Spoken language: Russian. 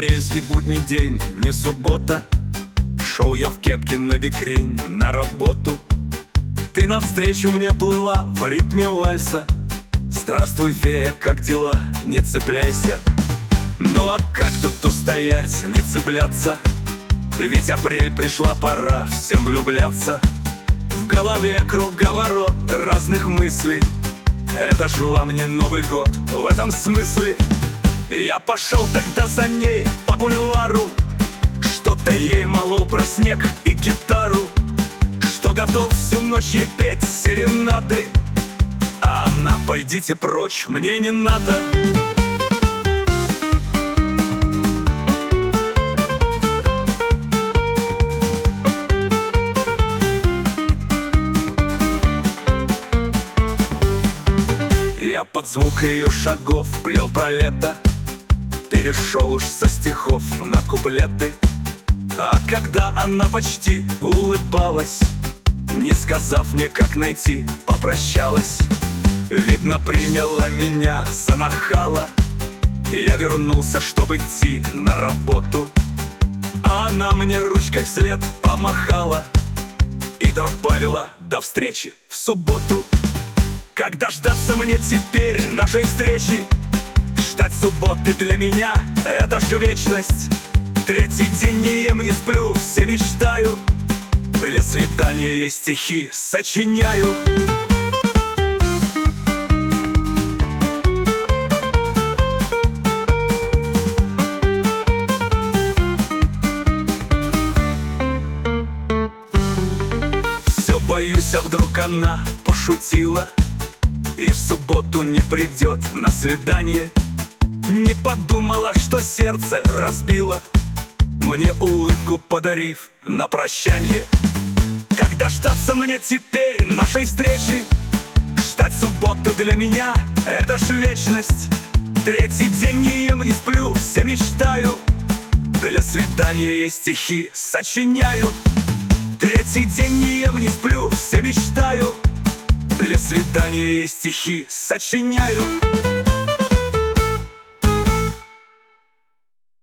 Апрельский будний день, не суббота. Шел я в кепке на бикрень на работу. Ты навстречу мне плыла в ритме вальса. Здравствуй, фея, как дела? Не цепляйся. Ну а как тут устоять, не цепляться? Ведь апрель, пришла пора всем влюбляться. В голове круговорот разных мыслей. Это ж во мне Новый год в этом смысле. Я пошел тогда за ней по бульвару, что-то ей молол про снег и гитару, что готов всю ночь ей петь серенады. А она: пойдите прочь, мне не надо. Я под звук ее шагов плел про лето, перешел уж со стихов на куплеты. А когда она почти улыбалась, не сказав мне, как найти, попрощалась. Видно, приняла меня за нахала. Я вернулся, чтобы идти на работу, а она мне ручкой вслед помахала и добавила: до встречи в субботу. Как дождаться мне теперь нашей встречи? Ждать субботы для меня — это же вечность. Третий день не ем, не сплю, все мечтаю. Для свидания я стихи сочиняю. Все боюсь, а вдруг она пошутила и в субботу не придет на свидание. Не подумала, что сердце разбила, мне улыбку подарив на прощанье. Как дождаться мне теперь нашей встречи? Ждать субботу для меня — это ж вечность. Третий день не ем, не сплю, все мечтаю. Для свидания я стихи сочиняю. Третий день не ем, не сплю, все мечтаю. Для свидания я стихи сочиняю.